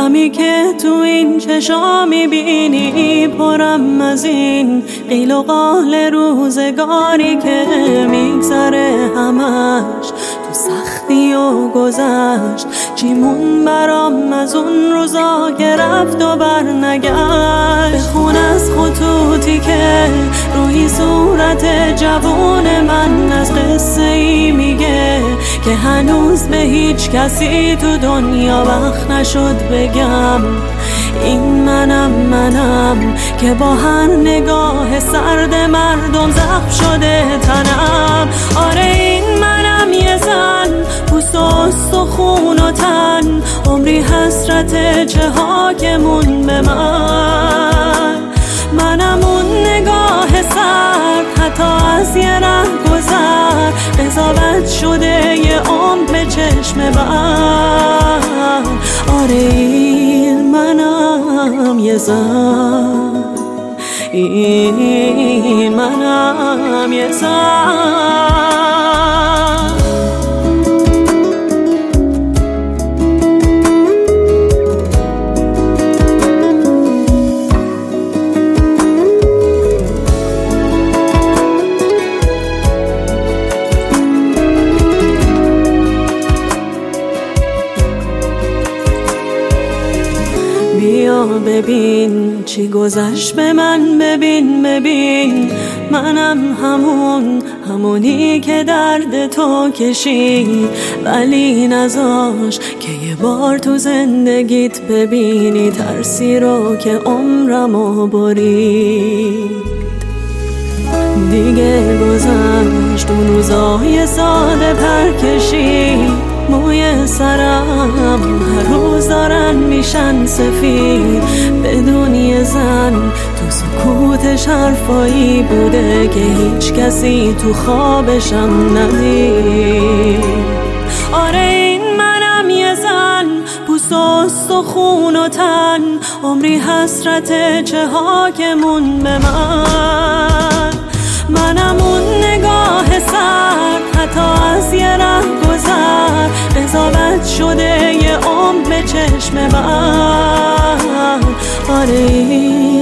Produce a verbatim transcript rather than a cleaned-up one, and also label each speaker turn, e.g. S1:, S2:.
S1: غمی که تو این چشا میبینی پرم از این قیل و قال روزگاری که میگذره همش تو سختی و گذشت. چیمون برام از اون روزا که رفت و بر نگشت. بخون از خطوطی که روی صورت جوون من از قصه ای میگه که هنوز به هیچ کسی تو دنیا وقت نشد بگم. این منم منم که با هر نگاه سرد مردم زخم شده تنم. آره این منم یه زن پوست و استخون و تن، عمری حسرت چه ها که مون به من. منم اون نگاه سرد حتی از یه ره گذر، قضاوت شده یه عمر به چشم بر. آره این منم یه زن، این منم یه زن. بیا ببین چی گذشت به من، ببین ببین منم همون همونی که درد تو کشید، ولی نذاش که یه بار تو زندگیت ببینی ترسی رو که عمرمو برید. دیگه گذشت اون روزای ساده پرکشید، موی سرم هر روز دارن میشن سفید. بدون یه زن تو سکوتش حرفایی بوده که هیچ کسی تو خوابشم ندید. آره این منم یه زن پوست و استخون و تن، عمری حسرت چه ها که مون به من. منم اون نگاه سرد حتی از یه ره گذر، قضاوت شده یه عمر به چشم بر. آره